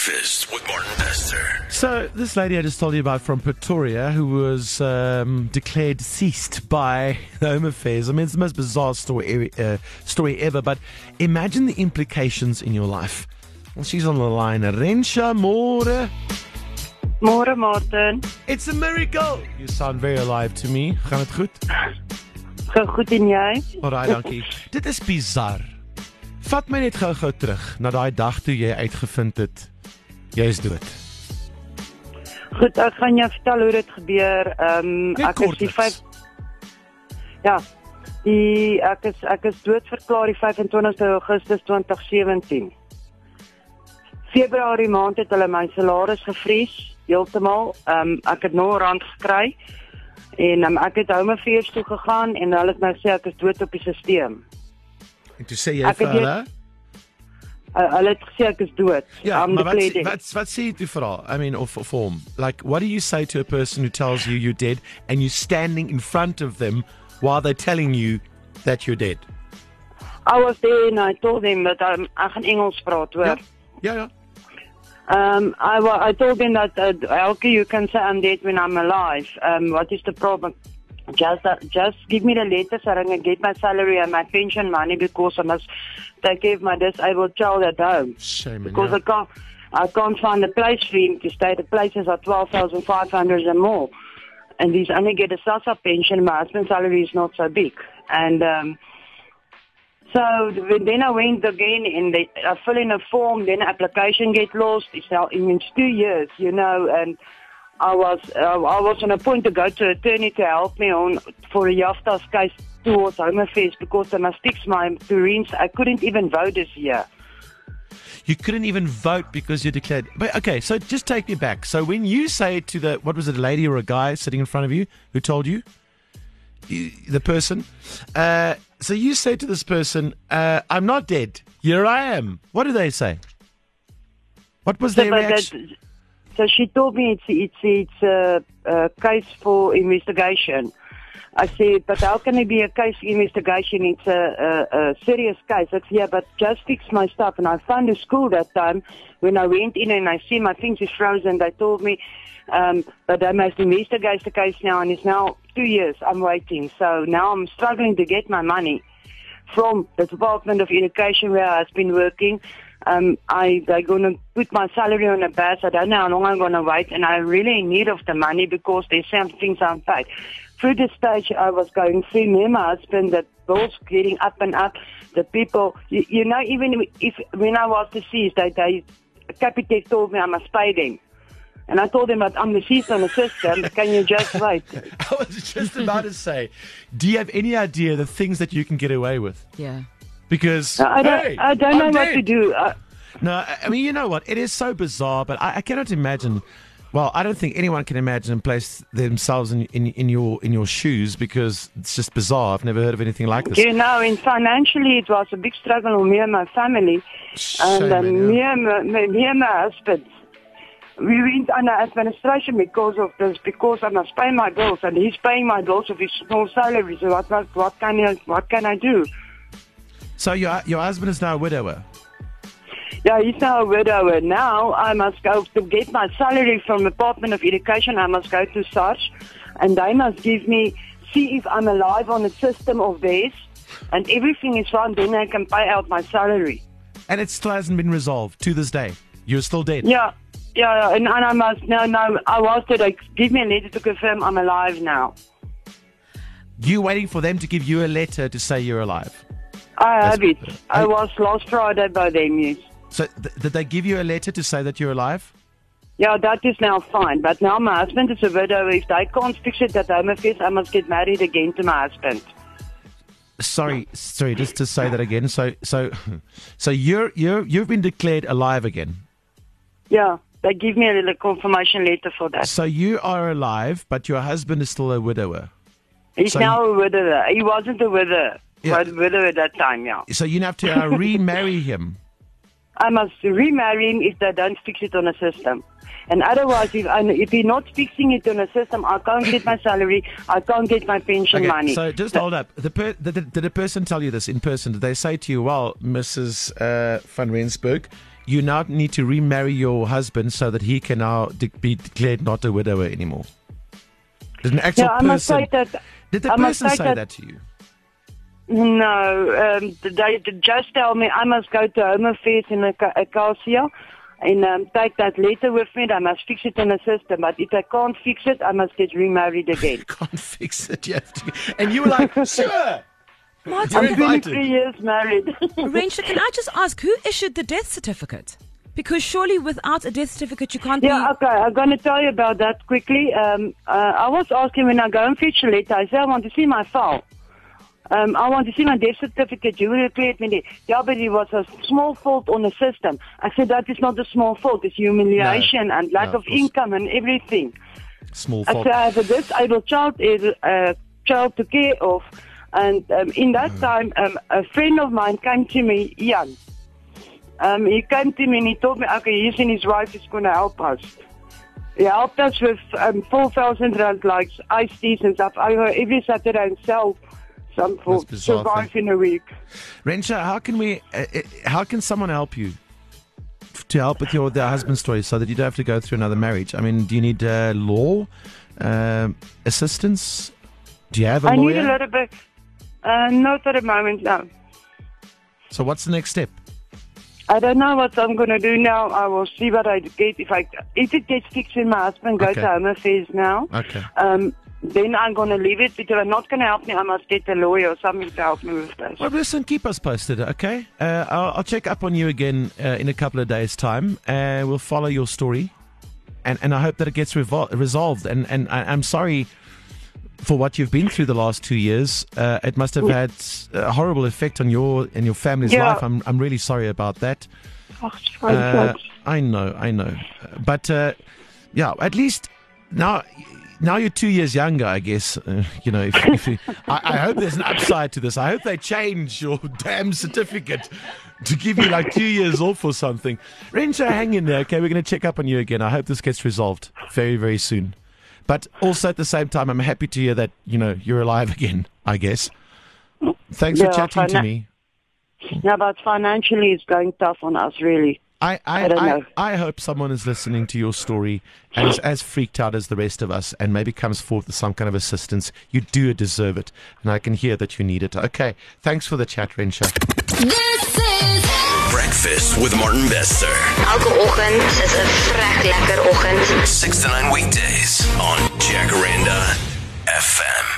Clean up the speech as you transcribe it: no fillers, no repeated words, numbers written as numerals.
Breakfast with Martin Bester. So, this lady I just told you about from Pretoria who was declared deceased by the Home Affairs. I mean, it's the most bizarre story ever, but imagine the implications in your life. Well, she's on the line. Rensha More. Môre, Martin. It's a miracle. You sound very alive to me. Gaan het goed? Go goed en jy? Alright, dankie. Dit is bizar. Vat my net gou terug na daai dag toe jy uitgevind het jy is dood. Goed, ek gaan jou vertel hoe dit gebeur. Ek is die 5. Ja. Ek is doodverklaar die 25 Augustus 2017. Februarie maand het hulle my salaris gevries, heeltemal. Ek het R0 gekry en ek het Home Affairs toe gegaan en hulle het my gesê ek is dood op die stelsel. En toe sê jy vir hulle? Hulle het gesê ek is dood. Ja, maar wat sê jy toe vir haar? I mean, of hom? Like, what do you say to a person who tells you you're dead and you're standing in front of them while they're telling you that you're dead? I was there and I told them that ek gaan Engels praat, hoor. Ja. I told them that, okay, you can say I'm dead when I'm alive. What is the problem? Just give me the letter so I can get my salary and my pension money because I must take care of my disabled child at home. Shame, because I can't find a place for him to stay. The places are 12,500 and more. And he's only get a SASSA pension. My husband's salary is not so big. And so then I went again and I fill in a form, then the application get lost. It's 2 years, and I was on a point to go to an attorney to help me for a Yaftas case towards Home Affairs because they must fix my parents. I couldn't even vote this year. You couldn't even vote because you declared. But okay, so just take me back. So when you say to what was it, a lady or a guy sitting in front of you who told you? The person. So you say to this person, I'm not dead. Here I am. What do they say? What was their reaction? So she told me it's a case for investigation. I said, but how can it be a case for investigation? It's a serious case. I said, yeah, but just fix my stuff. And I found a school that time when I went in and I see my things is frozen. They told me, but I must investigate the case now. And it's now 2 years I'm waiting. So now I'm struggling to get my money from the Department of Education where I've been working. They're going to put my salary on a bus. I don't know how long I'm going to wait, and I'm really in need of the money because there's some things I'm paid. Through the stage I was going through, me and my husband, the bills getting up and up, the people, even when I was deceased, Capitec told me I must pay them. And I told them that I'm deceased on the system, can you just wait? I was just about to say, do you have any idea the things that you can get away with? Yeah. Because I don't know what to do. No, I mean, you know what? It is so bizarre, but I cannot imagine. Well, I don't think anyone can imagine and place themselves in your shoes because it's just bizarre. I've never heard of anything like this. And financially it was a big struggle on me and my family. Shame, me and my husband. We went under administration because of this, because I must pay my bills, and he's paying my bills with his small salary. So what can I do? So your husband is now a widower? Yeah, he's now a widower. Now I must go to get my salary from the Department of Education. I must go to SARS, and they must see if I'm alive on the system of theirs, and everything is fine. Then I can pay out my salary. And it still hasn't been resolved to this day. You're still dead. Yeah, and I must I was today. Give me a letter to confirm I'm alive now. You waiting for them to give you a letter to say you're alive? I have it. I was last Friday by them, yes. So did they give you a letter to say that you're alive? Yeah, that is now fine. But now my husband is a widow. If they can't fix it at Home Affairs, I must get married again to my husband. Sorry, just to say that again. So you've been declared alive again? Yeah, they give me a little confirmation letter for that. So you are alive, but your husband is still a widower? He's now a widower. He wasn't a widower. Yeah. But widower at that time, yeah. So you have to remarry him? I must remarry him if they don't fix it on the system. And otherwise, if you're not fixing it on the system, I can't get my salary, I can't get my pension money. So just hold up. Did the person tell you this in person? Did they say to you, well, Mrs. van Rensburg, you now need to remarry your husband so that he can now be declared not a widower anymore. Did an actual I must person? say that. Did the I must person say say that to you? No, they just tell me I must go to Home Affairs in Acacia and take that letter with me. I must fix it in the system. But if I can't fix it, I must get remarried again. Can't fix it. You have to. And you were like, sure. Martin, You're invited. 23 years married. Rensha, can I just ask, who issued the death certificate? Because surely without a death certificate you can't Yeah, okay. I'm going to tell you about that quickly. I was asking when I go and fetch a letter, I said, I want to see my file. I want to see my death certificate. You will declared me there. Yeah, but it was a small fault on the system. I said, that is not a small fault. It's humiliation and lack of income and everything. Small I fault. said, I have a disabled child to care of. And in that time, a friend of mine came to me, Jan. He came to me and he told me, okay, he and his wife is going to help us. He helped us with 4,000 rand, like iced teas and stuff. I go every Saturday and sell some for That's bizarre, survive in a week. Rensha, how can someone help you to help with the husband story so that you don't have to go through another marriage? I mean, do you need law assistance? Do you have a I lawyer? need a little bit. Not at the moment, no. So what's the next step? I don't know what I'm going to do now. I will see what I get. If it gets fixed with my husband, go Okay. to Home Affairs now. Okay. Then I'm going to leave it because I'm not going to help me. I must get a lawyer or something to help me with this. Well, listen, keep us posted, okay? I'll check up on you again in a couple of days' time. We'll follow your story, and I hope that it gets resolved. And I'm sorry for what you've been through the last 2 years. It must have had a horrible effect on your and your family's Yeah. life. I'm really sorry about that. Oh, sorry. I know. But yeah, at least now you're 2 years younger, I guess. If you, I hope there's an upside to this. I hope they change your damn certificate to give you like 2 years off or something. Rensha, hang in there, okay? We're going to check up on you again. I hope this gets resolved very, very soon. But also at the same time, I'm happy to hear that, you're alive again, I guess. Thanks for chatting to me. No, but financially it's going tough on us, really. I don't know. I hope someone is listening to your story and is as freaked out as the rest of us and maybe comes forth with some kind of assistance. You do deserve it, and I can hear that you need it. Okay, thanks for the chat, Rensha. This is Breakfast with Martin Bester. Elke oggend is 'n vrek lekker oggend. 6 to 9 weekdays on Jacaranda FM.